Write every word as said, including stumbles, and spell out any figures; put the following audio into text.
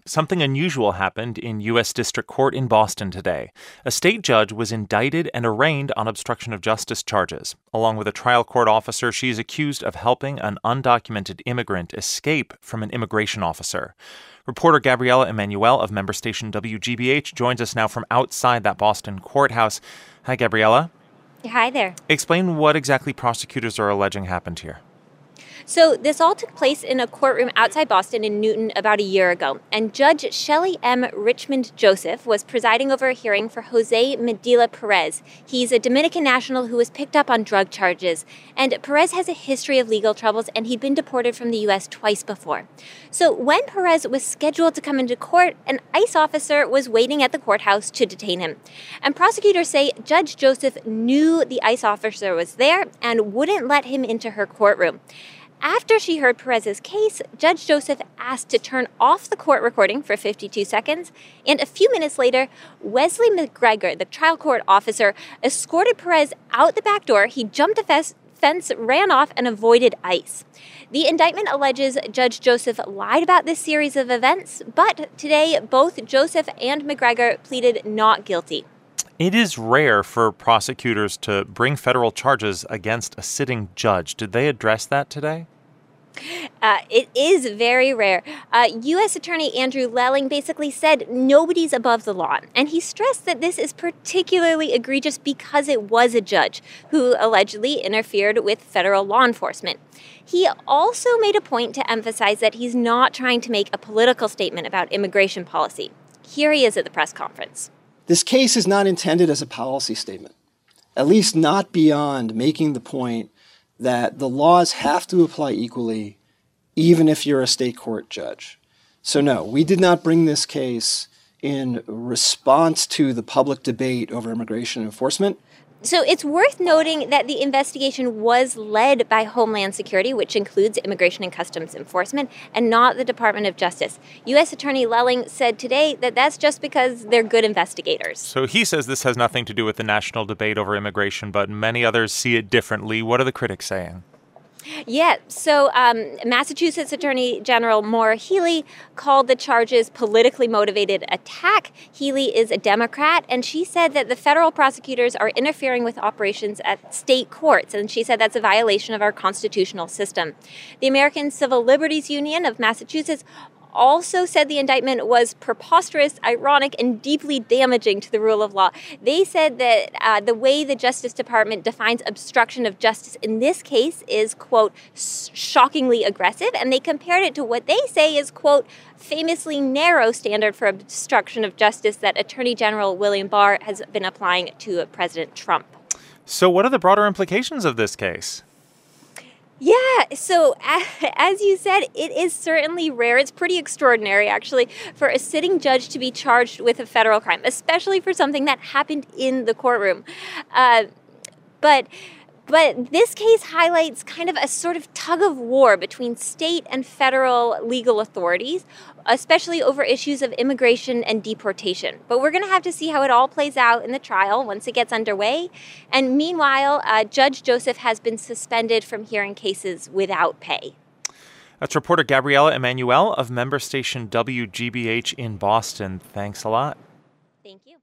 Something unusual happened in U S District Court in Boston today. A state judge was indicted and arraigned on obstruction of justice charges. Along with a trial court officer, she is accused of helping an undocumented immigrant escape from an immigration officer. Reporter Gabriella Emanuel of member station W G B H joins us now from outside that Boston courthouse. Hi, Gabriella. Hi there. Explain what exactly prosecutors are alleging happened here. So this all took place in a courtroom outside Boston in Newton about a year ago, and Judge Shelley M. Richmond Joseph was presiding over a hearing for Jose Medina Perez. He's a Dominican national who was picked up on drug charges, and Perez has a history of legal troubles, and he'd been deported from the U S twice before. So when Perez was scheduled to come into court, an ICE officer was waiting at the courthouse to detain him. And prosecutors say Judge Joseph knew the ICE officer was there and wouldn't let him into her courtroom. After she heard Perez's case, Judge Joseph asked to turn off the court recording for fifty-two seconds, and a few minutes later, Wesley McGregor, the trial court officer, escorted Perez out the back door. He jumped a fence, fence, ran off, and avoided ICE. The indictment alleges Judge Joseph lied about this series of events, but today both Joseph and McGregor pleaded not guilty. It is rare for prosecutors to bring federal charges against a sitting judge. Did they address that today? Uh, it is very rare. Uh, U S Attorney Andrew Lelling basically said nobody's above the law, and he stressed that this is particularly egregious because it was a judge who allegedly interfered with federal law enforcement. He also made a point to emphasize that he's not trying to make a political statement about immigration policy. Here he is at the press conference. This case is not intended as a policy statement, at least not beyond making the point that the laws have to apply equally, even if you're a state court judge. So no, we did not bring this case in response to the public debate over immigration enforcement. So it's worth noting that the investigation was led by Homeland Security, which includes Immigration and Customs Enforcement, and not the Department of Justice. U S Attorney Lelling said today that that's just because they're good investigators. So he says this has nothing to do with the national debate over immigration, but many others see it differently. What are the critics saying? Yeah, so um, Massachusetts Attorney General Maura Healey called the charges politically motivated attack. Healey is a Democrat, and she said that the federal prosecutors are interfering with operations at state courts, and she said that's a violation of our constitutional system. The American Civil Liberties Union of Massachusetts also said the indictment was preposterous, ironic, and deeply damaging to the rule of law. They said that uh, the way the Justice Department defines obstruction of justice in this case is, quote, shockingly aggressive, and they compared it to what they say is, quote, famously narrow standard for obstruction of justice that Attorney General William Barr has been applying to President Trump. So what are the broader implications of this case? Yeah, so as you said, it is certainly rare. It's pretty extraordinary, actually, for a sitting judge to be charged with a federal crime, especially for something that happened in the courtroom. Uh, but but this case highlights kind of a sort of tug of war between state and federal legal authorities, especially over issues of immigration and deportation. But we're going to have to see how it all plays out in the trial once it gets underway. And meanwhile, uh, Judge Joseph has been suspended from hearing cases without pay. That's reporter Gabriella Emanuel of member station W G B H in Boston. Thanks a lot. Thank you.